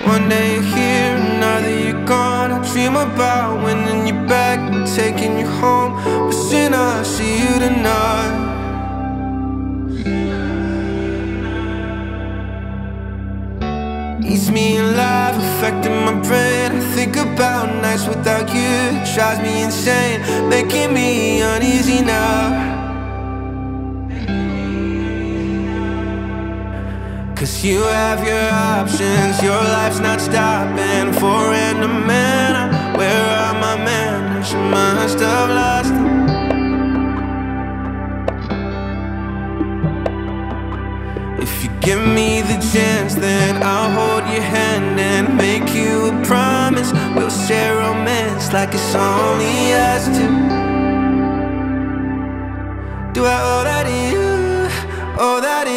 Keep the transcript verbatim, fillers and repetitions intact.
One day you're here, another you're gone. I dream about winning you back and taking you home. Wishing I see you tonight. Eats me alive, affecting my brain. I think about nights without you, it drives me insane, making me uneasy now. Cause you have your options, your life's not stopping. For random man, where are my manners? You must have lost them. If you give me the chance, then I'll hold your hand and make you a promise. We'll share romance like it's only us two. Do I owe that to you? Owe that to